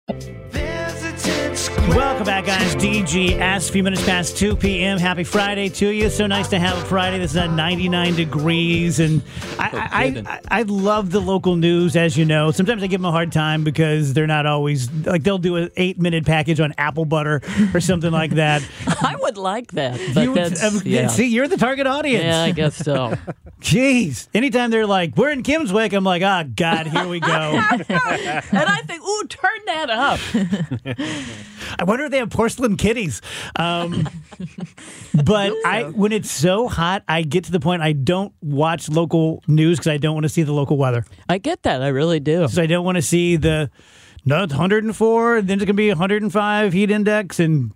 Welcome back, guys. DGS, a few minutes past 2 p.m. Happy Friday to you. So nice to have a Friday. This is at 99 degrees. And I love the local news, as you know. Sometimes I give them a hard time because they're not always, like, they'll do an 8-minute package on apple butter or something like that. I would like that. But See, you're the target audience. Yeah, I guess so. Jeez. Anytime they're like, we're in Kimmswick, I'm like, oh, God, here we go. And I think, ooh, turn that up. I wonder if they have porcelain kitties. But when it's so hot, I get to the point I don't watch local news because I don't want to see the local weather. I get that. I really do. So I don't want to see it's 104, then it's going to be 105 heat index, and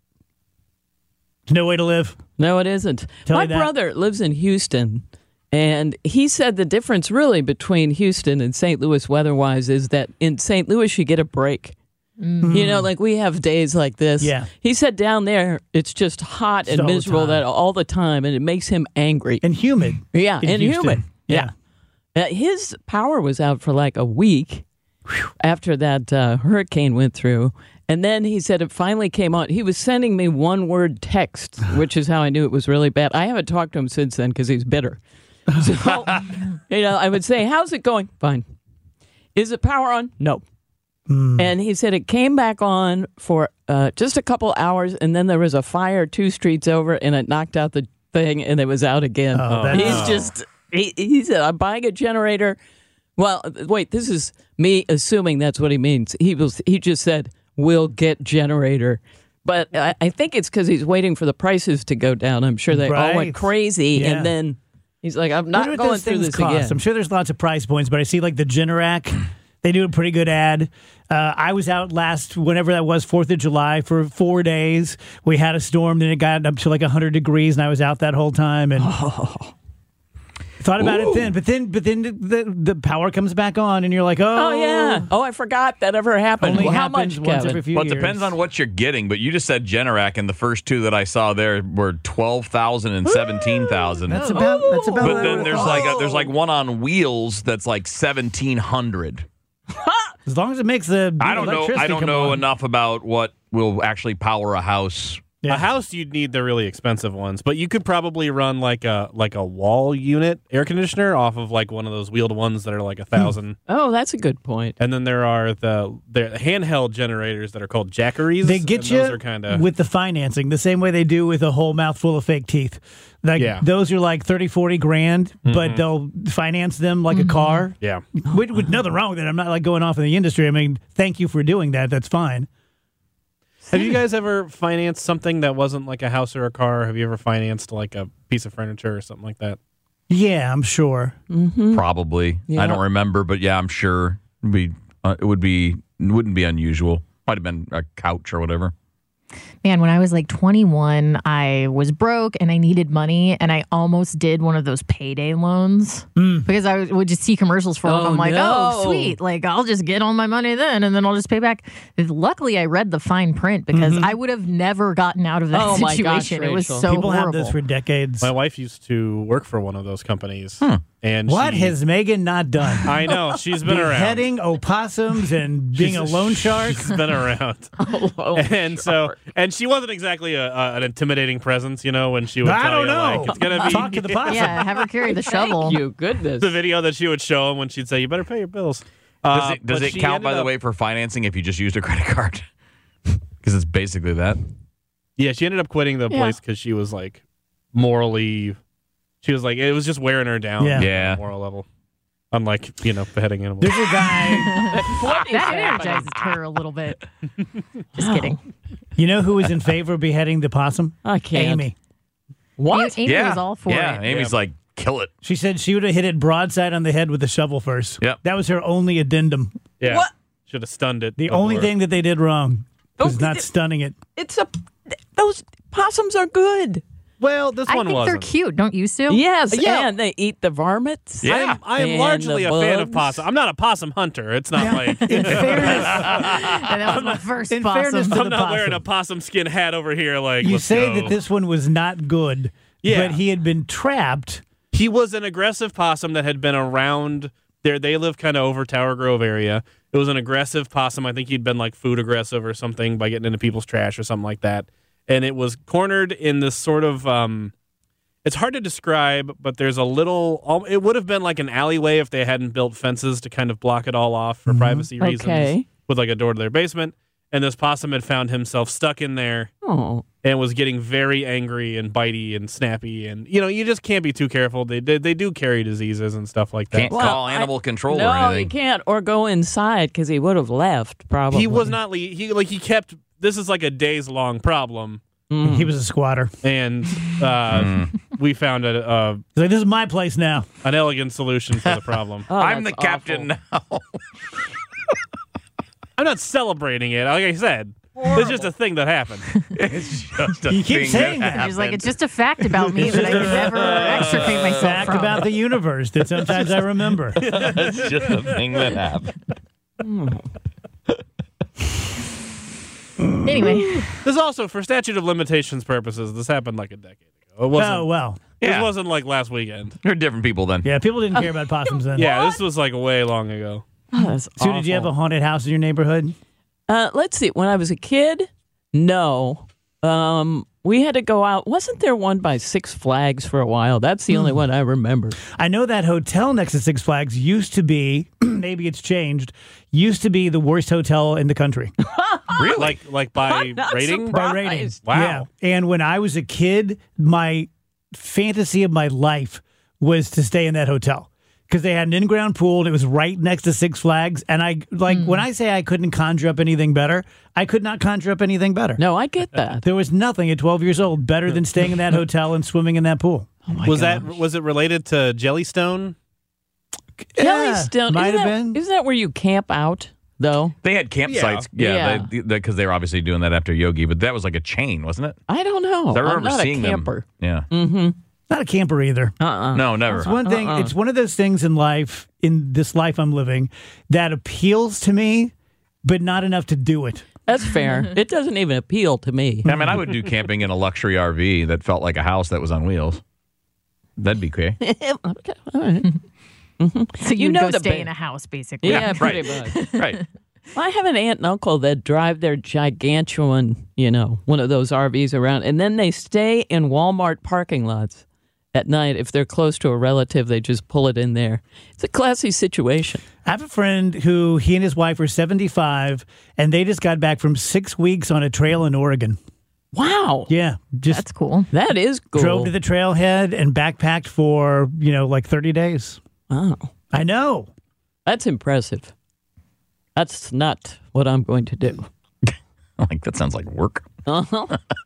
there's no way to live. No, it isn't. My brother lives in Houston, and he said the difference really between Houston and St. Louis weather-wise is that in St. Louis you get a break. Mm-hmm. You know, like we have days like this. Yeah. He said down there it's just hot and miserable all the time, and it makes him angry. And humid. Yeah, and Houston. humid. Yeah. His power was out for like a week after that hurricane went through. And then he said it finally came on. He was sending me one-word text, which is how I knew it was really bad. I haven't talked to him since then because he's bitter. So, I would say, how's it going? Fine. Is the power on? No. And he said it came back on for just a couple hours, and then there was a fire 2 streets over, and it knocked out the thing, and it was out again. He said, I'm buying a generator. Well, wait, this is me assuming that's what he means. He just said, we'll get generator. But I think it's because he's waiting for the prices to go down. I'm sure they all went crazy, and then he's like, I'm not going through this again. I'm sure there's lots of price points, but I see like the Generac. They do a pretty good ad. I was out whenever that was, 4th of July, for 4 days. We had a storm, then it got up to like 100 degrees, and I was out that whole time. And thought about it then. But then the power comes back on, and you're like, oh yeah. Oh, I forgot that ever happened. Only how much, once every few years. It depends on what you're getting. But you just said Generac, and the first 2 that I saw there were 12,000 and 17,000. That's about. But then there's like one on wheels that's like 1,700. As long as it makes the I don't know enough about what will actually power a house. Yeah. A house, you'd need the really expensive ones, but you could probably run like a wall unit air conditioner off of like one of those wheeled ones that are like 1,000. Oh, that's a good point. And then there are the handheld generators that are called Jackeries. They get you with the financing the same way they do with a whole mouthful of fake teeth. Those are like 30, 40 grand, but they'll finance them like a car. Yeah. With nothing wrong with it. I'm not like going off in the industry. I mean, thank you for doing that. That's fine. Have you guys ever financed something that wasn't like a house or a car? Have you ever financed like a piece of furniture or something like that? Yeah, I'm sure. Mm-hmm. Probably. Yeah. I don't remember, but yeah, I'm sure it wouldn't be unusual. Might have been a couch or whatever. Man, when I was like 21, I was broke and I needed money, and I almost did one of those payday loans because I would just see commercials for them. I'm like, oh, sweet. Like, I'll just get all my money then, and then I'll just pay back. Luckily, I read the fine print because I would have never gotten out of that situation. My gosh, it was so People horrible. have this for decades. My wife used to work for one of those companies. And what has Megan not done? I know. She's been around. Beheading opossums and being a loan shark. She's been around. And she wasn't exactly an intimidating presence, when she would tell you, like, it's going to be... Talk to the possum. Yeah, have her carry the shovel. Thank you, goodness. The video that she would show him when she'd say, you better pay your bills. Does it count, by the way, for financing if you just used a credit card? Because it's basically that. Yeah, she ended up quitting the place because she was, like, morally... She was like, it was just wearing her down on a moral level. Unlike, beheading animals. There's a guy... that energizes her a little bit. Just kidding. You know who was in favor of beheading the possum? I can't. Amy. What? Amy was all for it. Yeah, Amy's like, kill it. She said she would have hit it broadside on the head with a shovel first. Yep. That was her only addendum. Yeah. What? Should have stunned it. The only thing that they did wrong was not stunning it. Those possums are good. Well, this one wasn't. I think they're cute, don't you, Sue? Yes, and they eat the varmints. Yeah. I'm largely a fan of possum. I'm not a possum hunter. It's not like... In fairness, And that was my first in possum. fairness to I'm the not possum. wearing a possum skin hat over here like, You let's say go. that this one was not good, Yeah. but he had been trapped. He was an aggressive possum that had been around They live kind of over Tower Grove area. It was an aggressive possum. I think he'd been like food aggressive or something by getting into people's trash or something like that. And it was cornered in this sort of, it's hard to describe, but there's a little, it would have been like an alleyway if they hadn't built fences to kind of block it all off for privacy reasons with like a door to their basement. And this possum had found himself stuck in there and was getting very angry and bitey and snappy. And, you just can't be too careful. They do carry diseases and stuff like that. Can't call animal control or anything. No, you can't. Or go inside because he would have left, probably. He was not, he kept, this is like a days-long problem. He was a squatter. And we found He's like, this is my place now. an elegant solution for the problem. I'm the captain now. I'm not celebrating it. Like I said, it's just a thing that happened. It's just a You keep thing saying that that. He's like, it's just a fact about me that I can never extricate myself Fact from. about the universe that sometimes I remember. It's just a thing that happened. Anyway, This also, for statute of limitations purposes, this happened like a decade ago. It wasn't, Oh, well. This wasn't like last weekend. They're different people then. Yeah, people didn't care about possums then. Yeah, this was like way long ago. That's So did you have a haunted house in your neighborhood? Let's see. When I was a kid, no. We had to go out. Wasn't there one by Six Flags for a while? That's the only one I remember. I know that hotel next to Six Flags used to be, maybe it's changed, used to be the worst hotel in the country. Really? Like by Not rating? surprised. By rating. Wow. Yeah. And when I was a kid, my fantasy of my life was to stay in that hotel because they had an in-ground pool and it was right next to Six Flags. And when I say I couldn't conjure up anything better, I could not conjure up anything better. No, I get that. There was nothing at 12 years old better than staying in that hotel and swimming in that pool. Was it related to Jellystone? Jellystone. Might have been. Isn't that where you camp out, though? They had campsites. Yeah. Because they were obviously doing that after Yogi, but that was like a chain, wasn't it? I don't know. I remember I'm not seeing a camper. them. Yeah. Not a camper either. No, never. It's one thing. It's one of those things in life, in this life I'm living, that appeals to me, but not enough to do it. That's fair. It doesn't even appeal to me. I mean, I would do camping in a luxury RV that felt like a house that was on wheels. That'd be okay. Okay, all right. so you would know go the stay ba- in a house, basically. Yeah, pretty right. much. Right. I have an aunt and uncle that drive their gigantuan, one of those RVs around, and then they stay in Walmart parking lots at night. If they're close to a relative, they just pull it in there. It's a classy situation. I have a friend who he and his wife are 75, and they just got back from 6 weeks on a trail in Oregon. Wow. Yeah, just That's cool. That is cool. drove to the trailhead and backpacked for, like 30 days. Wow. I know. That's impressive. That's not what I'm going to do. Like, that sounds like work. Uh-huh.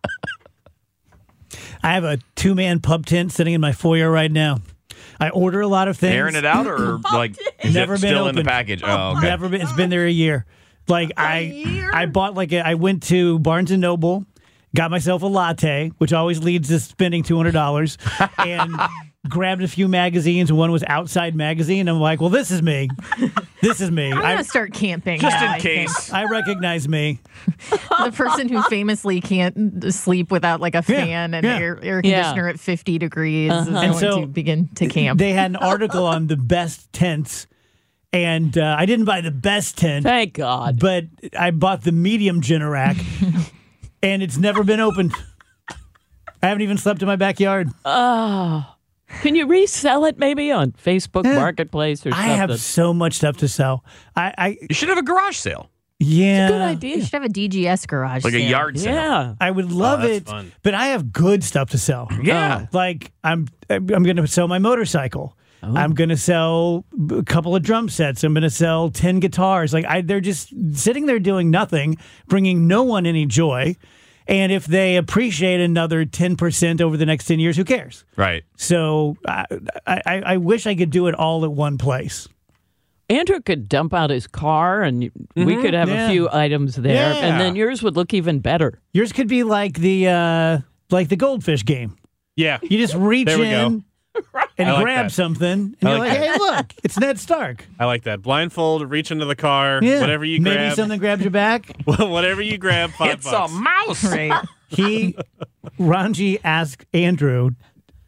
I have a 2-man pub tent sitting in my foyer right now. I order a lot of things. Airing it out or like is Never it been still in the opened. package? Oh, okay. Never been. It's been there a year. Like I bought I went to Barnes and Noble, got myself a latte, which always leads to spending $200, and grabbed a few magazines. One was Outside Magazine. I'm like, well, this is me. This is me. I'm going to start camping. Just now, in I think. case. I recognize me. The person who famously can't sleep without like a fan and yeah. air conditioner at 50 degrees is And going so to begin to camp. They had an article on the best tents, and I didn't buy the best tent, Thank God. but I bought the medium Generac, and it's never been opened. I haven't even slept in my backyard. Can you resell it maybe on Facebook Marketplace or I something? have so much stuff to sell. You should have a garage sale. Yeah. Good You idea. should have a DGS garage Like a sale. yard sale. Yeah. I would love that's it, fun. but I have good stuff to sell. Yeah. Like I'm going to sell my motorcycle. I'm going to sell a couple of drum sets. I'm going to sell 10 guitars. They're just sitting there doing nothing, bringing no one any joy. And if they appreciate another 10% over the next 10 years, who cares? Right. So I wish I could do it all at one place. Andrew could dump out his car and we could have Yeah. a few items there. Yeah. And then yours would look even better. Yours could be like the goldfish game. Yeah. You just reach There we go. in and I like grab that. something, and I you're like like, that. hey, look, it's Ned Stark. I like that. Blindfold, reach into the car, Yeah. whatever you Maybe grab. something grabs your back. Whatever you grab, $5. It's a mouse. Right. Ranji asked Andrew,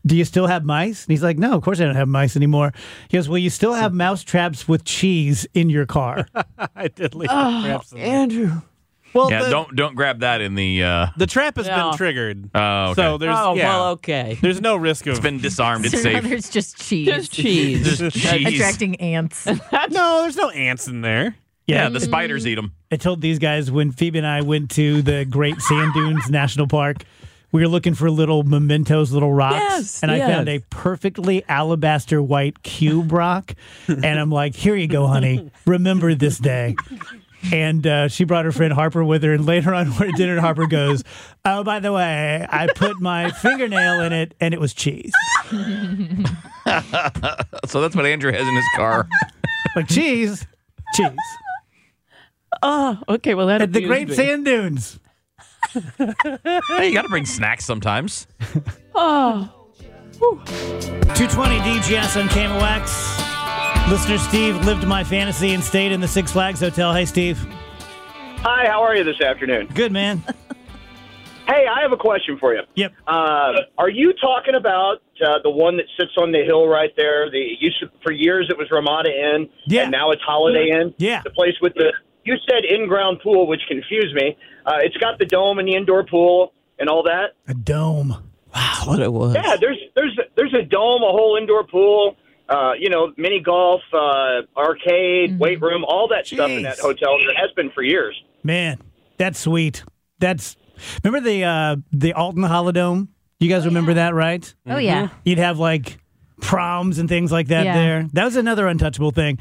do you still have mice? And he's like, no, of course I don't have mice anymore. He goes, well, you still have mouse traps with cheese in your car. I did leave the traps in there. Andrew. Well, Yeah, don't grab that in the. the trap has Yeah. been triggered. Oh, okay. So there's well, okay. there's no risk of It's been disarmed. It's So now safe. there's just cheese. Just cheese. Just cheese. Attracting ants. no, there's no ants in there. Yeah, the spiders eat them. I told these guys when Phoebe and I went to the Great Sand Dunes National Park, we were looking for little mementos, little rocks. Yes, and I yes. found a perfectly alabaster white cube rock. And I'm like, here you go, honey. Remember this day. And she brought her friend Harper with her. And later on, we're at dinner, and Harper goes, oh, by the way, I put my fingernail in it, and it was cheese. So that's what Andrew has in his car. Like, cheese. Cheese. Oh, okay. Well, that At the amused Great me. Sand Dunes. Hey, you got to bring snacks sometimes. 220 DGS on KMOX. Listener Steve lived my fantasy and stayed in the Six Flags Hotel. Hey, Steve. Hi, how are you this afternoon? Good, man. Hey, I have a question for you. Yep. Are you talking about the one that sits on the hill right there? For years it was Ramada Inn, Yeah. and now it's Holiday Inn. Yeah. The place with you said in-ground pool, which confused me. It's got the dome and the indoor pool and all that. A dome. That's what it was. Yeah, there's a dome, a whole indoor pool, mini golf, arcade, weight room, all that stuff in that Jeez. hotel. There has been for years. Man, that's sweet. Remember the Alton Holodome? You guys remember that, right? Oh, yeah. You'd have like proms and things like that Yeah. there. That was another untouchable thing.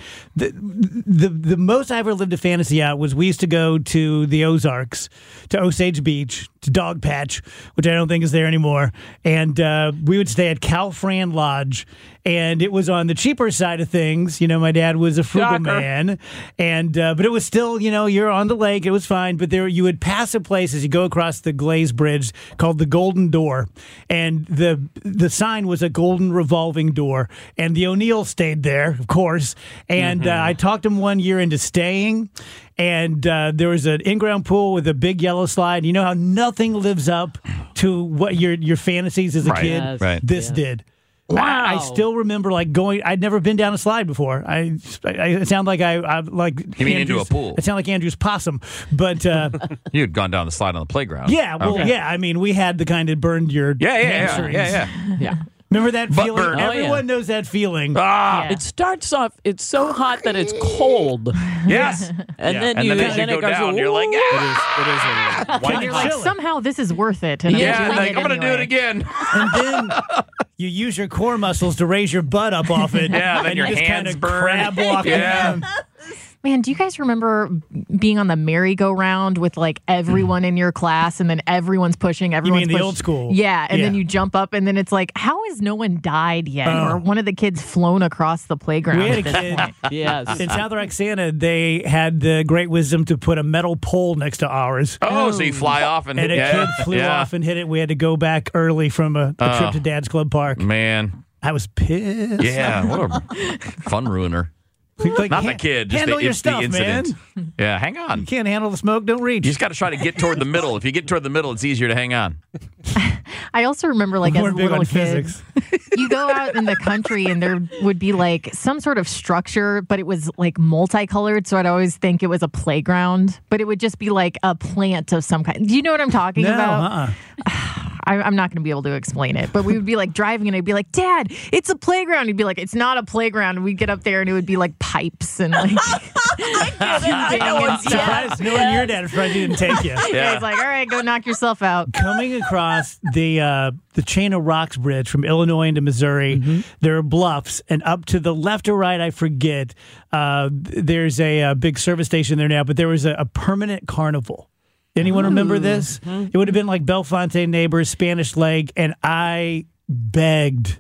The most I ever lived a fantasy out was we used to go to the Ozarks, to Osage Beach, to Dog Patch, which I don't think is there anymore. And we would stay at Cal Fran Lodge. And it was on the cheaper side of things. You know, my dad was a frugal Shocker. man. And but it was still, you're on the lake. It was fine. But you would pass a place as you go across the Glaze Bridge called the Golden Door. And the sign was a golden revolving door. And the O'Neill stayed there, of course. And I talked him one year into staying. And there was an in-ground pool with a big yellow slide. You know how nothing lives up to what your fantasies as a Right. kid? Yes. Right. This Yes. did. Wow. I still remember going. I'd never been down a slide before. I sound like I like. You mean into a pool? I sound like Andrew's possum, but You had gone down the slide on the playground. yeah. Well, Okay. yeah. I mean, we had the kind that burned your hamstrings. Yeah. Remember that Butt feeling? burn. Oh, Everyone yeah. knows that feeling. Ah, Yeah. It starts off. It's so hot that it's cold, yes. and Yeah. then And you then as you then go it goes. down, you're like, "Ooh." It is And white You're hot. like, chilling. somehow this is worth it. And yeah, I'm, like, I'm going to do it again. And then you use your core muscles to raise your butt up off it. Yeah, then and your you just hands kinda burn. crab walk Yeah. around. Man, do you guys remember being on the merry-go-round with like everyone in your class and then everyone's pushing, everyone's mean the push- old school? Yeah, and then Yeah. you jump up and then it's like, how has no one died yet? Oh. Or one of the kids flown across the playground We had at a this kid. point? Yes. In South Roxana, they had the great wisdom to put a metal pole next to ours. Oh, so you fly off and And a yeah, kid flew yeah. off and hit it. We had to go back early from a trip to Dad's Club Park. Man, I was pissed. yeah, what a fun ruiner. Like, Not the kid, just handle the, your it's stuff, the incident. man. Yeah, hang on. You can't handle the smoke, don't reach. You just got to try to get toward the middle. If you get toward the middle, it's easier to hang on. I also remember like We're as a big little on kid, physics. you go out in the country and there would be like some sort of structure, but it was like multicolored. So I'd always think it was a playground, but it would just be like a plant of some kind. Do you know what I'm talking No, about? I'm not going to be able to explain it, but we would be like driving and I'd be like, Dad, it's a playground. He'd be like, it's not a playground. And we'd get up there and it would be like pipes and like tubing and stuff. Surprised knowing your dad, I'm surprised he didn't take you. Yeah. He's like, all right, go knock yourself out. Coming across the Chain of Rocks Bridge from Illinois into Missouri, there are bluffs, and up to the left or right, I forget, there's a big service station there now, but there was a permanent carnival. Anyone remember this? It would have been like Bellefonte Neighbors, Spanish Lake, and I begged.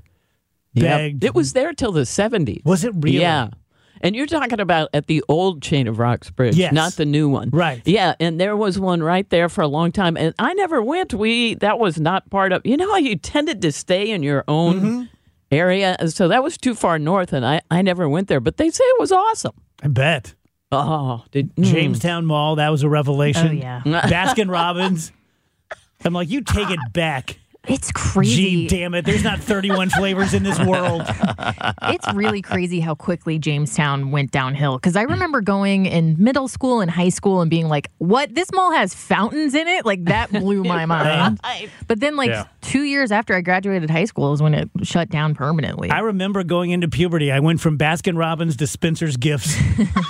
It was there till the 70s. Was it really? Yeah. And you're talking about at the old Chain of Rocks Bridge, Yes. not the new one. Right. Yeah, and there was one right there for a long time. And I never went. That was not part of, how you tended to stay in your own area. So that was too far north, and I never went there. But they say it was awesome. I bet. Oh, Jamestown Mall, that was a revelation. Oh, yeah. Baskin Robbins. I'm like, you take it back. It's crazy. Gee, damn it. There's not 31 flavors in this world. It's really crazy how quickly Jamestown went downhill. Because I remember going in middle school and high school and being like, what? This mall has fountains in it? Like, that blew my mind. But then, 2 years after I graduated high school is when it shut down permanently. I remember going into puberty. I went from Baskin-Robbins to Spencer's Gifts.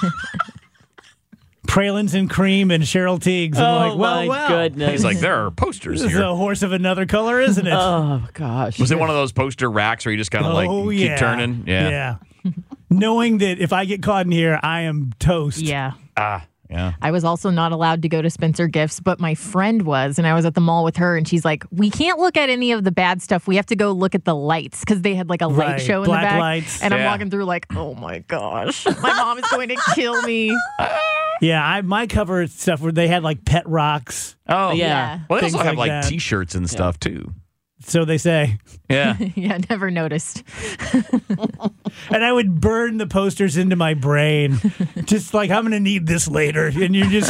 Pralines and Cream and Cheryl Teagues. I'm like, well. Goodness. He's like, there are posters This is here. a horse of another color, isn't it? Oh, gosh. Was it one of those poster racks where you just kind of keep turning? Yeah. Knowing that if I get caught in here, I am toast. Yeah. Yeah. I was also not allowed to go to Spencer Gifts, but my friend was, and I was at the mall with her, and she's like, we can't look at any of the bad stuff. We have to go look at the lights, because they had like a light show in Black the back. lights. And I'm walking through like, oh my gosh, my mom is going to kill me. Yeah, my cover stuff where they had like pet rocks. Oh, Yeah. Well, they Things also have like like that. T-shirts and stuff too. So they say. Yeah. Yeah, never noticed. And I would burn the posters into my brain. Just like, I'm going to need this later. And you're just.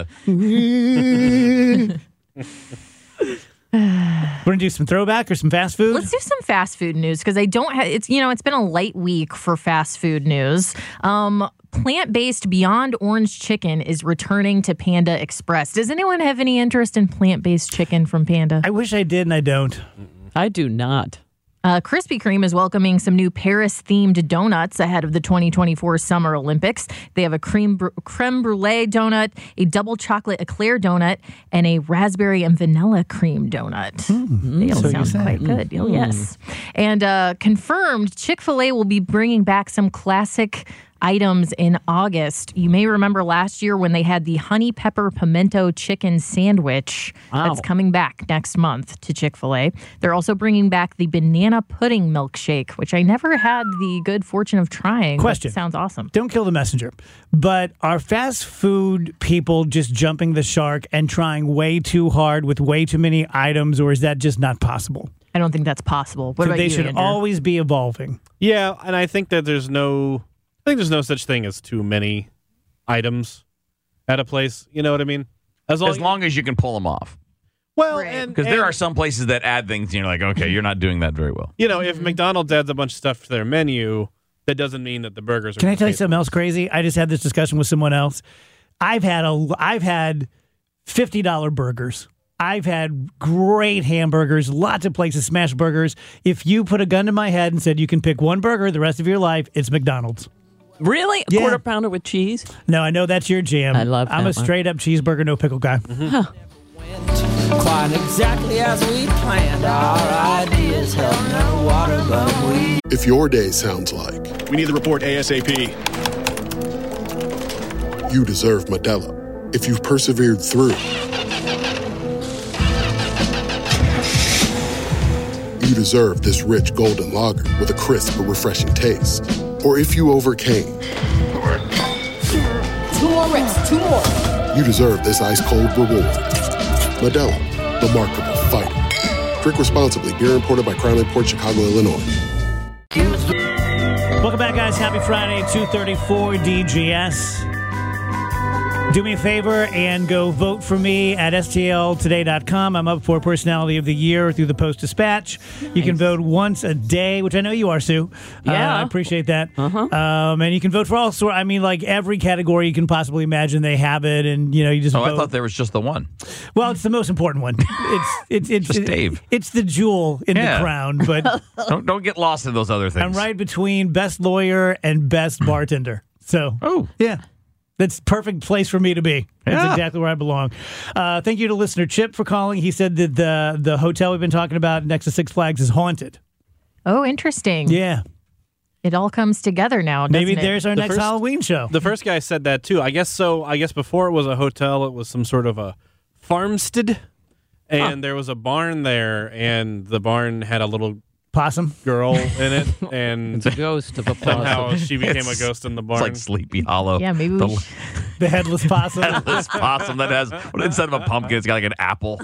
We're going to do some throwback or some fast food? Let's do some fast food news, because I don't have, it's been a light week for fast food news. Plant-based Beyond Orange Chicken is returning to Panda Express. Does anyone have any interest in plant-based chicken from Panda? I wish I did, and I don't. I do not. Krispy Kreme is welcoming some new Paris-themed donuts ahead of the 2024 Summer Olympics. They have a creme brulee donut, a double chocolate eclair donut, and a raspberry and vanilla cream donut. They all sound quite good. Oh, yes. And confirmed, Chick-fil-A will be bringing back some classic items in August. You may remember last year when they had the honey pepper pimento chicken sandwich. Wow. That's coming back next month to Chick-fil-A. They're also bringing back the banana pudding milkshake, which I never had the good fortune of trying. Question. But sounds awesome. Don't kill the messenger. But are fast food people just jumping the shark and trying way too hard with way too many items, or is that just not possible? I don't think that's possible. What So about they you, should Andrew? always be evolving. Yeah, and I think that there's no such thing as too many items at a place. You know what I mean? As long as you can pull them off. Well, Right. and Because there are some places that add things and you're like, okay, you're not doing that very well. if McDonald's adds a bunch of stuff to their menu, that doesn't mean that the burgers are. Can I tell you tasteless. something else crazy? I just had this discussion with someone else. I've had $50 burgers. I've had great hamburgers, lots of places smash burgers. If you put a gun to my head and said you can pick one burger the rest of your life, it's McDonald's. Really? A Yeah. quarter pounder with cheese? No, I know that's your jam. I love I'm that a one. straight up cheeseburger, no pickle guy. Quite exactly as we planned. Our ideas held no water, but we. If your day sounds like We need the report ASAP. you deserve Modelo, if you've persevered through, you deserve this rich golden lager with a crisp but refreshing taste. Or if you overcame, 2 more reps, 2 more. you deserve this ice cold reward. Modelo, the Remarkable Fighter. Drink responsibly. Beer imported by Crown Port Chicago, Illinois. Welcome back, guys. Happy Friday, 2:34 DGS. Do me a favor and go vote for me at stltoday.com. I'm up for Personality of the Year through the Post-Dispatch. You can vote once a day, which I know you are, Sue. Yeah. I appreciate that. And you can vote for all sorts. I mean, like every category you can possibly imagine, they have it, and you just Oh, vote. I thought there was just the one. Well, it's the most important one. It's Just Dave. It's the jewel in the crown, but Don't get lost in those other things. I'm right between best lawyer and best bartender. So, yeah. That's perfect place for me to be. That's Yeah. exactly where I belong. Thank you to listener Chip for calling. He said that the hotel we've been talking about next to Six Flags is haunted. Oh, interesting. Yeah. It all comes together now, doesn't Maybe it? there's our The next first- Halloween show. The first guy said that too. I guess so. I guess before it was a hotel, it was some sort of a farmstead, and there was a barn there, and the barn had a little Possum. girl in it, and It's a ghost of a somehow possum. she became a ghost in the barn. It's like Sleepy Hollow. Yeah, maybe we The- should- The headless possum. Headless possum that has, instead of a pumpkin, it's got like an apple.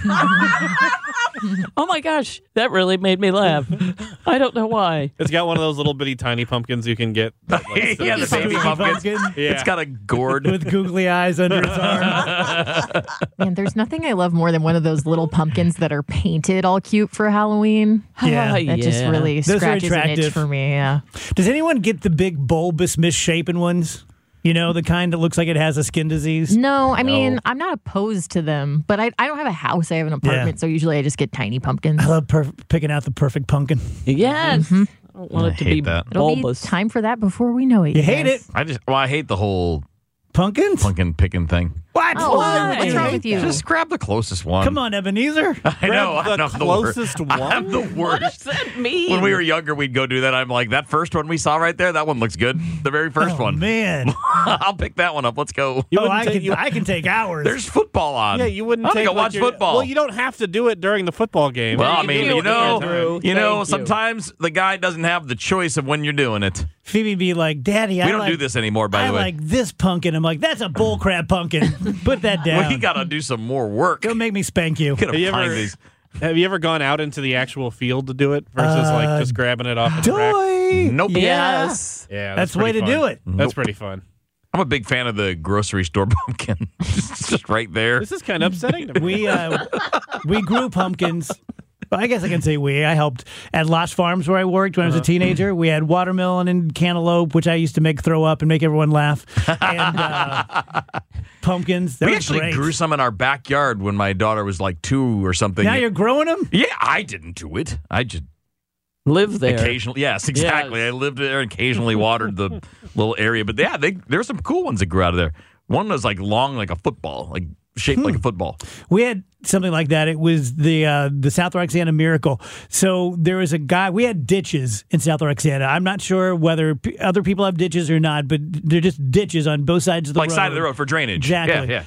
Oh my gosh, that really made me laugh. I don't know why. It's got one of those little bitty tiny pumpkins you can get. Yeah, the baby pumpkin. Yeah. It's got a gourd. With googly eyes under his arm. Man, there's nothing I love more than one of those little pumpkins that are painted all cute for Halloween. Yeah. That just really Those are scratches an itch attractive. for me. Yeah. Does anyone get the big bulbous misshapen ones? You know, the kind that looks like it has a skin disease? No, I mean, I'm not opposed to them, but I don't have a house. I have an apartment, so usually I just get tiny pumpkins. I love picking out the perfect pumpkin. Yes. I don't want it to hate be that. It'll be bulbous. time for that before we know it. You hate guys. it? I hate the whole Pumpkins? pumpkin picking thing. What? Oh, Why? what's wrong with you? Just grab the closest one. Come on, Ebenezer. I know. Grab the I'm closest the worst. I'm the What worst. does that mean? When we were younger, we'd go do that. I'm like, that first one we saw right there, that one looks good. The very first Oh, one. man. I'll pick that one up. Let's go. You Oh, wouldn't I take- can take hours. There's football on. Yeah, you wouldn't I'm take gonna go like watch your- football. Well, you don't have to do it during the football game. Well, I You mean, do, you know, Andrew. you know, Thank you. sometimes the guy doesn't have the choice of when you're doing it. Phoebe be like, Daddy, We I don't like, do this anymore, by I the way. like this pumpkin. I'm like, that's a bullcrap pumpkin. Put that down. We got to do some more work. Don't make me spank you. Gotta Have you find ever- these. Have you ever gone out into the actual field to do it versus like just grabbing it off the rack? Doy. Nope. Yes. Yeah, That's the way pretty to fun. do it. That's pretty fun. I'm a big fan of the grocery store pumpkin. It's just right there. This is kind of upsetting to me. We grew pumpkins. Well, I guess I can say we. I helped at Lost Farms where I worked when I was a teenager. We had watermelon and cantaloupe, which I used to make throw up and make everyone laugh. And pumpkins. That We was actually great. grew some in our backyard when my daughter was like 2 or something. Now you're growing them? Yeah, I didn't do it. I just Live there. occasionally. Yes, exactly. Yes. I lived there and occasionally watered the little area. But yeah, there's some cool ones that grew out of there. One was like long, like a football, like shaped like a football. We had something like that. It was the South Roxana Miracle. So there was a guy. We had ditches in South Roxana. I'm not sure whether other people have ditches or not, but they're just ditches on both sides of the Like road. side of the road for drainage. Exactly. Yeah.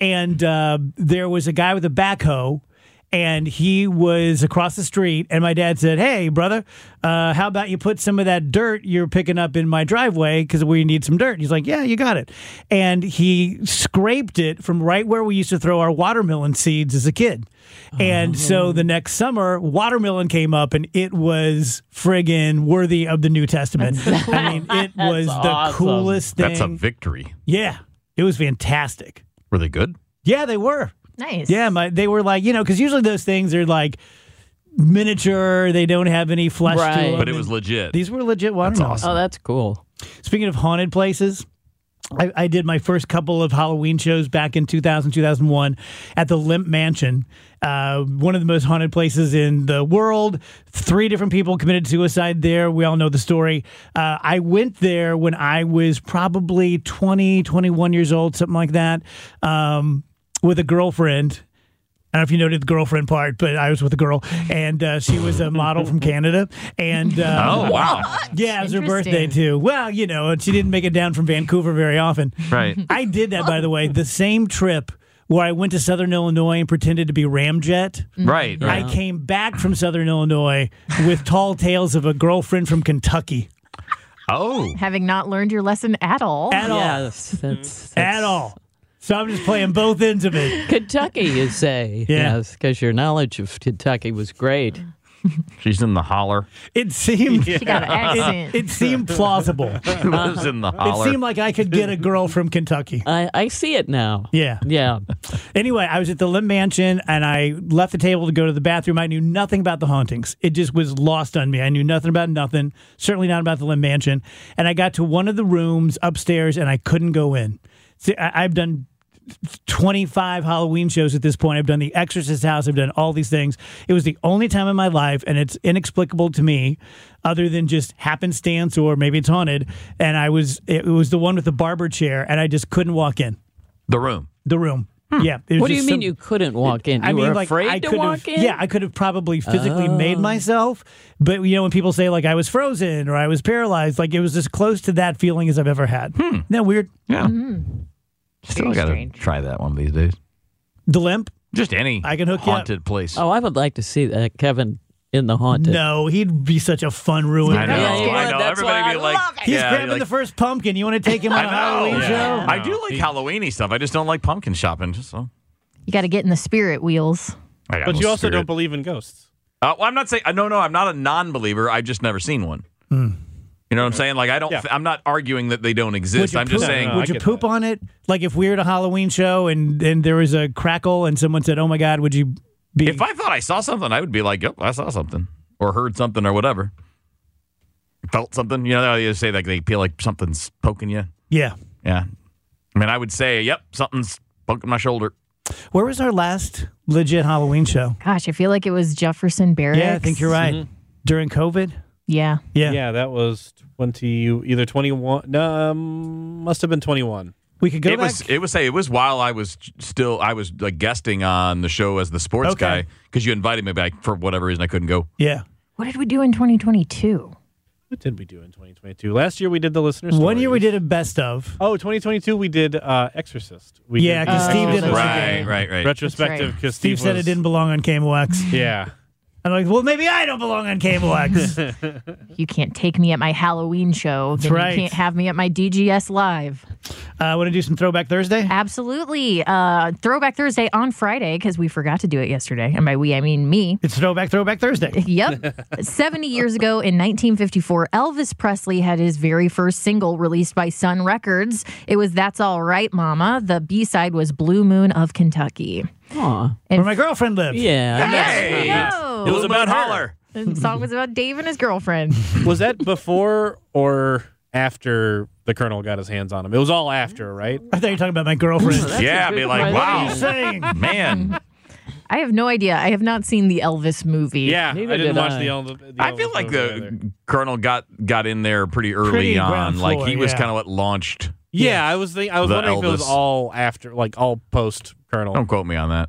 And there was a guy with a backhoe, and he was across the street. And my dad said, "Hey, brother, how about you put some of that dirt you're picking up in my driveway because we need some dirt?" He's like, "Yeah, you got it." And he scraped it from right where we used to throw our watermelon seeds as a kid. And so the next summer, watermelon came up, and it was friggin' worthy of the New Testament. I mean, it was the awesome. coolest thing. That's a victory. Yeah, it was fantastic. Were they good? Yeah, they were. Nice. Yeah, they were like, because usually those things are like miniature. They don't have any flesh to Right. them. But it was legit. These were legit watermelons. Oh, that's cool. Speaking of haunted places, I did my first couple of Halloween shows back in 2000, 2001 at the Limp Mansion, one of the most haunted places in the world. 3 different people committed suicide there. We all know the story. I went there when I was probably 20, 21 years old, something like that, with a girlfriend. I don't know if you noted the girlfriend part, but I was with a girl, and she was a model from Canada. And Oh, wow. yeah, it was her Interesting. birthday too. Well, and she didn't make it down from Vancouver very often. Right. I did that, by the way, the same trip where I went to Southern Illinois and pretended to be Ramjet. Right. I came back from Southern Illinois with tall tales of a girlfriend from Kentucky. Oh. Having not learned your lesson at all. At all. Yes, that's At all. So I'm just playing both ends of it. Kentucky, you say? Yeah. Yes, because your knowledge of Kentucky was great. She's in the holler. It seemed She got an accent. it seemed plausible. Who lives in the It holler? seemed like I could get a girl from Kentucky. I see it now. Yeah. Yeah. Anyway, I was at the Limp Mansion, and I left the table to go to the bathroom. I knew nothing about the hauntings. It just was lost on me. I knew nothing about nothing, certainly not about the Limp Mansion. And I got to one of the rooms upstairs, and I couldn't go in. See, I've done 25 Halloween shows at this point. I've done The Exorcist House. I've done all these things. It was the only time in my life, and it's inexplicable to me, other than just happenstance or maybe it's haunted. And it was the one with the barber chair, and I just couldn't walk in The room. the room. Yeah. it was What do you just mean you couldn't walk in? You were afraid I to could walk have, in? Yeah, I could have probably physically made myself. But, when people say, like, I was frozen or I was paralyzed, like, it was as close to that feeling as I've ever had. Isn't that weird? Yeah. Still got to strange. try that one of these days. The Limp? Just any I can hook you up. haunted place. Oh, I would like to see that, Kevin. in the haunted. No, he'd be such a fun ruiner. I know. Yeah, you I would. know. That's Everybody why be I like, love it. He's yeah, grabbing like, the first pumpkin. You want to take him on a Halloween show? Yeah. I do like Halloweeny stuff. I just don't like pumpkin shopping. Just so. You got to get in the spirit, Wheels. I got But no you also spirit. don't believe in ghosts. Well, I'm not saying. No, I'm not a non-believer. I've just never seen one. You know what I'm saying? Like I don't. Yeah. I'm not arguing that they don't Would exist. you I'm just poop- saying. I Would you get poop that. on it? Like if we were at a Halloween show and there was a crackle and someone said, "Oh my God," would you be? If I thought I saw something, I would be like, "Yep, I saw something," or heard something, or whatever. Felt something. You know, how you say like they feel like something's poking you. Yeah. Yeah. I mean, I would say, "Yep, something's poking my shoulder." Where was our last legit Halloween show? Gosh, I feel like it was Jefferson Barracks. Yeah, I think you're right. During COVID. Yeah. Yeah. Yeah, that was 21. No, must have been 21. We could go It back. was while I was like guesting on the show as the sports Okay. guy because you invited me back for whatever reason I couldn't go. Yeah. What did we do in 2022? What did we do in 2022? Last year we did the listener stories. One year we did a best of. Oh, 2022 we did Exorcist. We Yeah, did 'cause Steve did it. Exorcist Right. retrospective That's because Steve said it didn't belong on KMOX. Yeah. I'm like, well, maybe I don't belong on KMOX. You can't take me at my Halloween show. Then right. You can't have me at my DGS Live. Want to do some Throwback Thursday? Absolutely. Throwback Thursday on Friday because we forgot to do it yesterday. And by we, I mean me. It's Throwback Thursday. Yep. 70 years ago in 1954, Elvis Presley had his very first single released by Sun Records. It was That's All Right, Mama. The B-side was Blue Moon of Kentucky. Aw. Where my girlfriend lives. Yeah. Hey, No. It was about her. holler. The song was about Dave and his girlfriend. Was that before or after the Colonel got his hands on him? It was all after, right? I thought you were talking about my girlfriend. That's Yeah, a be good like, question. What are wow, you saying? man. I have no idea. I have not seen the Elvis movie. Yeah, Neither I didn't did watch I. the Elvis. I feel like movie either. the Colonel got in there pretty early Pretty on. ground Like floor, he was yeah. kind of what launched. Yeah, I was The wondering if it was Elvis. all after, like all post Colonel. Don't quote me on that.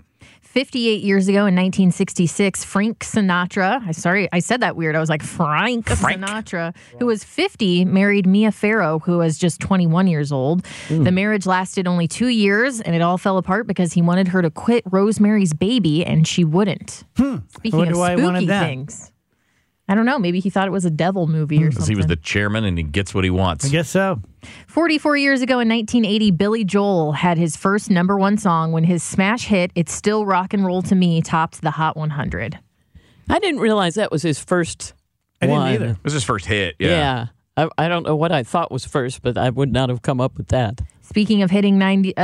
58 years ago in 1966, Frank Sinatra, I said that weird. I was like, Frank Sinatra, who was 50, married Mia Farrow, who was just 21 years old. The marriage lasted only 2 years, and it all fell apart because he wanted her to quit Rosemary's Baby, and she wouldn't. Speaking wonder of why he wanted spooky that. things. I don't know. Maybe he thought it was a devil movie or Because something. he was the chairman and he gets what he wants. I guess so. 44 years ago in 1980, Billy Joel had his first #1 song when his smash hit, It's Still Rock and Roll to Me, topped the Hot 100. I didn't realize that was his first I didn't one. either. It was his first hit. Yeah. Yeah. I don't know what I thought was first, but I would not have come up with that. Speaking of hitting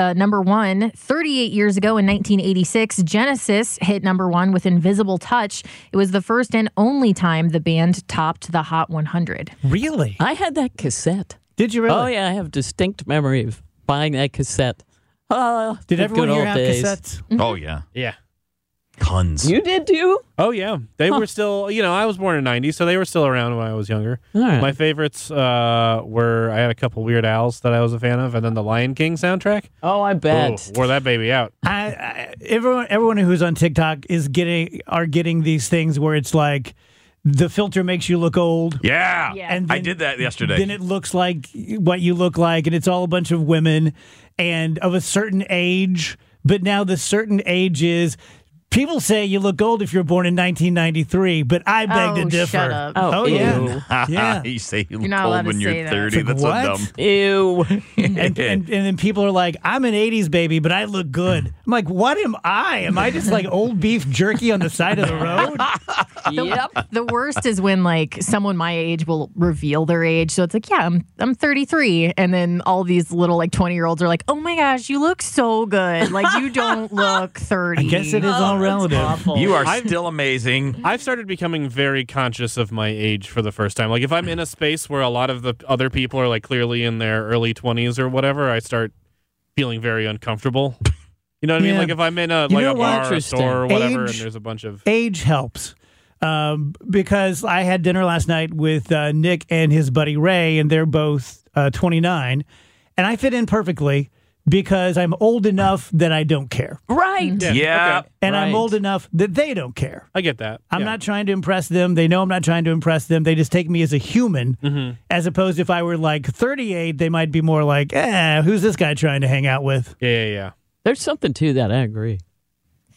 #1, 38 years ago in 1986, Genesis hit #1 with Invisible Touch. It was the first and only time the band topped the Hot 100. Really? I had that cassette. Did you really? Oh, yeah. I have distinct memory of buying that cassette. Did the everyone good here old have days. cassettes? Oh yeah. Yeah. Tons. You did too? Oh yeah, they were still. I was born in '90, so they were still around when I was younger. All right. My favorites were I had a couple Weird Al's that I was a fan of, and then the Lion King soundtrack. Oh, I bet. Ooh, wore that baby out. Everyone who's on TikTok is getting these things where it's like the filter makes you look old. Yeah. Yeah. And I then- did that yesterday. Then it looks like what you look like, and it's all a bunch of women and of a certain age. But now the certain age is. People say you look old if you're born in 1993, but I beg to differ. Shut up. Oh, yeah. Yeah. You say you You're look not allowed old to when say you're that. 30. It's like, That's what? so dumb. Ew. And then people are like, I'm an 80s baby, but I look good. I'm like, what am I? Am I just like old beef jerky on the side of the road? Yep. The worst is when like someone my age will reveal their age. So it's like, yeah, I'm 33, and then all these little like 20-year-olds are like, oh my gosh, you look so good. Like you don't look 30. I guess it is all relative. You are still amazing. I've started becoming very conscious of my age for the first time. Like if I'm in a space where a lot of the other people are like clearly in their early 20s or whatever, I start feeling very uncomfortable. You know what I mean? Yeah. Like if I'm in a You like know a what? bar or a Interesting. store or whatever, Age- and there's a bunch of Age helps. Because I had dinner last night with Nick and his buddy Ray, and they're both 29. And I fit in perfectly because I'm old enough that I don't care. Right. Yeah. okay. And I'm Right. old enough that they don't care. I get that. I'm Yeah. not trying to impress them. They know I'm not trying to impress them. They just take me as a human. As opposed if I were like 38, they might be more like, who's this guy trying to hang out with? Yeah. There's something to that. I agree.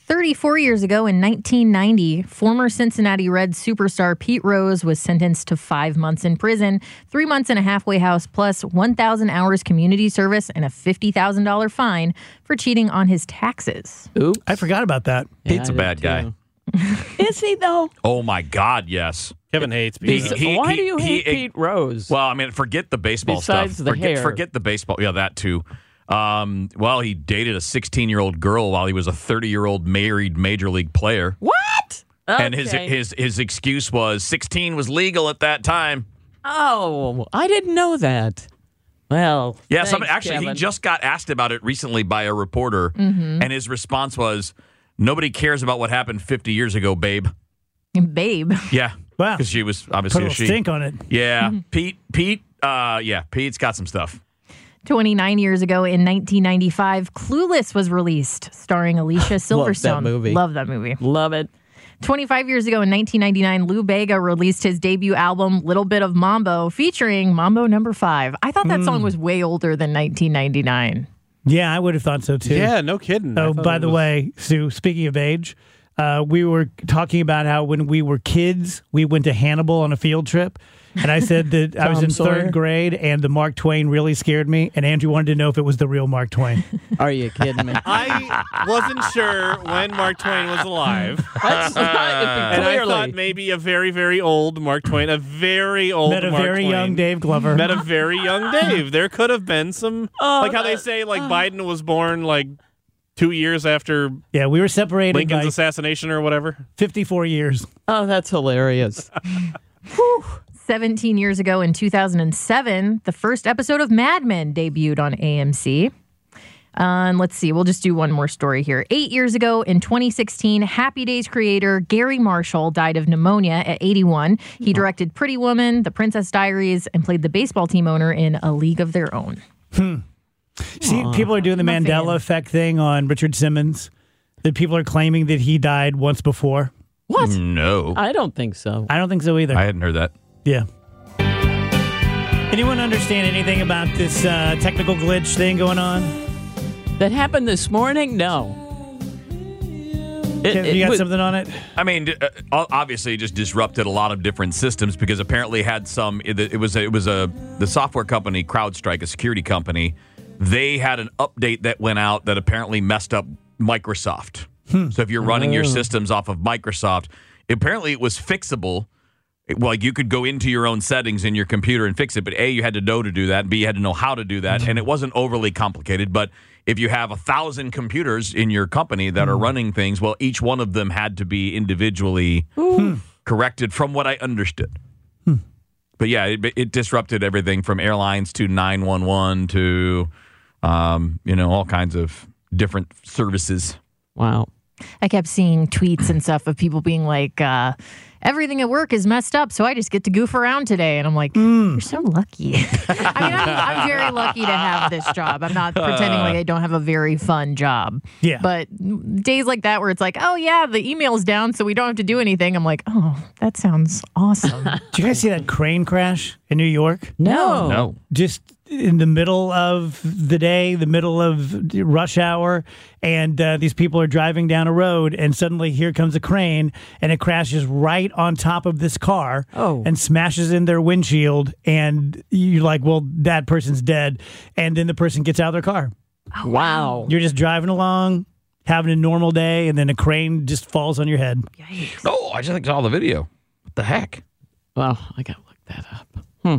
34 years ago in 1990, former Cincinnati Reds superstar Pete Rose was sentenced to 5 months in prison, 3 months in a halfway house, plus 1,000 hours community service and a $50,000 fine for cheating on his taxes. Oops. I forgot about that. Pete's I a did bad guy. Is he, though? Oh, my God, yes. Kevin hates Pete. Why do you hate Pete Rose? Well, I mean, forget the baseball Besides stuff. the hair. Forget the baseball. Yeah, that too. Well, he dated a 16-year-old girl while he was a 30-year-old married major league player. What? And Okay. his excuse was 16 was legal at that time. Oh, I didn't know that. Well, Yeah, thanks, actually, he Kevin. just got asked about it recently by a reporter, and his response was, "Nobody cares about what happened 50 years ago, babe." Babe. Yeah, Wow. because she was Put a obviously little a she. stink on it. Yeah, Pete. Pete's got some stuff. 29 years ago in 1995, Clueless was released, starring Alicia Silverstone. movie. Love that movie. Love it. 25 years ago in 1999, Lou Bega released his debut album, Little Bit of Mambo, featuring Mambo No. 5. I thought that song was way older than 1999. Yeah, I would have thought so too. Yeah, no kidding. I Oh, thought by it the was- way, Sue, speaking of age, we were talking about how when we were kids, we went to Hannibal on a field trip. And I said that I was Tom in Sawyer. third grade and the Mark Twain really scared me. And Andrew wanted to know if it was the real Mark Twain. Are you kidding me? I wasn't sure when Mark Twain was alive. That's not, And I clearly. thought maybe a very, very old Mark Twain, a very old Met a Mark very Twain. young Dave Glover. Met a very young Dave. There could have been some, like how they say, like Biden was born like 2 years after Yeah, we were separated Lincoln's by assassination or whatever. 54 years. Oh, that's hilarious. 17 years ago in 2007, the first episode of Mad Men debuted on AMC. And let's see, we'll just do one more story here. 8 years ago in 2016, Happy Days creator Gary Marshall died of pneumonia at 81. He directed Pretty Woman, The Princess Diaries, and played the baseball team owner in A League of Their Own. See, people are doing the I'm a Mandela fan. effect thing on Richard Simmons. That people are claiming that he died once before. What? No, I don't think so. I don't think so either. I hadn't heard that. Yeah. Anyone understand anything about this technical glitch thing going on? That happened this morning? No. You got something on it? I mean, obviously, it just disrupted a lot of different systems because apparently had some. It was the software company CrowdStrike, a security company. They had an update that went out that apparently messed up Microsoft. So if you're running your systems off of Microsoft, apparently it was fixable. Well, you could go into your own settings in your computer and fix it, but A, you had to know to do that, and B, you had to know how to do that, and it wasn't overly complicated. But if you have 1,000 computers in your company that are running things, well, each one of them had to be individually corrected from what I understood. But yeah, it disrupted everything from airlines to 911 to, all kinds of different services. Wow. I kept seeing tweets and stuff of people being like, everything at work is messed up, so I just get to goof around today. And I'm like, you're so lucky. I mean, I'm very lucky to have this job. I'm not pretending like I don't have a very fun job. Yeah. But days like that where it's like, oh, yeah, the email's down, so we don't have to do anything. I'm like, oh, that sounds awesome. Did you guys see that crane crash in New York? No. No. Just in the middle of the day, the middle of rush hour, and these people are driving down a road, and suddenly here comes a crane, and it crashes right on top of this car and smashes in their windshield, and you're like, well, that person's dead, and then the person gets out of their car. Wow. You're just driving along, having a normal day, and then a crane just falls on your head. Oh, I just saw the video. What the heck? Well, I got to look that up.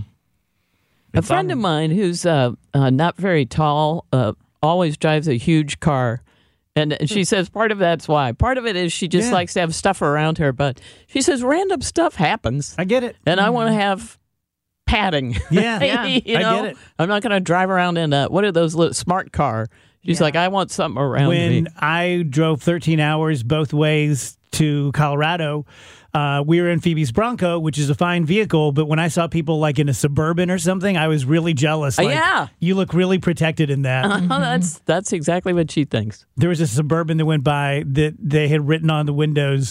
A friend of mine who's not very tall always drives a huge car. And she says part of that's why. Part of it is she just likes to have stuff around her. But she says random stuff happens. I get it. And I want to have padding. Yeah, Yeah. You know? I get it. I'm not going to drive around in what are those little smart car? She's like, I want something around me. When I drove 13 hours both ways to Colorado, we were in Phoebe's Bronco, which is a fine vehicle. But when I saw people like in a Suburban or something, I was really jealous. Like, yeah. You look really protected in that. That's exactly what she thinks. There was a Suburban that went by that they had written on the windows,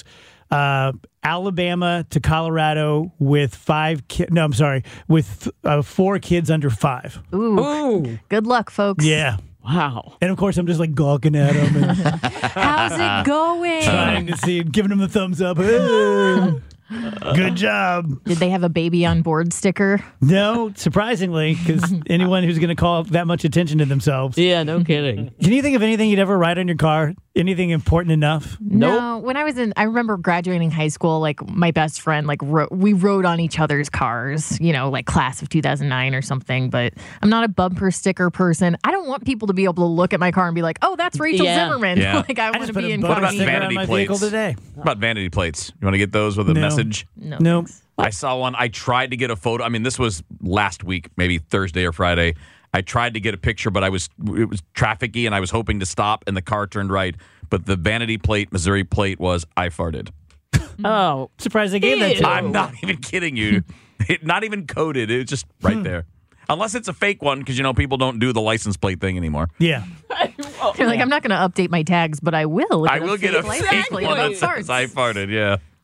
Alabama to Colorado with 5 kids. No, I'm sorry, with 4 kids under 5. Ooh. Ooh. Good luck, folks. Yeah. Wow. And of course, I'm just like gawking at him and How's it going? trying to see, giving him a thumbs up. Good job. Did they have a baby on board sticker? No, surprisingly, because anyone who's going to call that much attention to themselves. Yeah, no kidding. Can you think of anything you'd ever write on your car? Anything important enough? No. When I remember graduating high school, like my best friend, like we rode on each other's cars, like class of 2009 or something. But I'm not a bumper sticker person. I don't want people to be able to look at my car and be like, "Oh, that's Rachel Zimmerman." Yeah. Like I want just to put be a in bumper about company. sticker on vanity my plates? vehicle today. What about vanity plates? You want to get those with a No. message? No. I saw one. I tried to get a photo. I mean, this was last week, maybe Thursday or Friday. I tried to get a picture, but it was trafficy, and I was hoping to stop, and the car turned right. But the vanity plate, Missouri plate, was "I farted." Oh, Surprised they gave that to Ew. I'm not even kidding you. Not even coded. It was just right there. Unless it's a fake one, because people don't do the license plate thing anymore. Yeah. They're like, I'm not going to update my tags, but I will. I will get a license fake plate one about that says farts. "I farted." Yeah.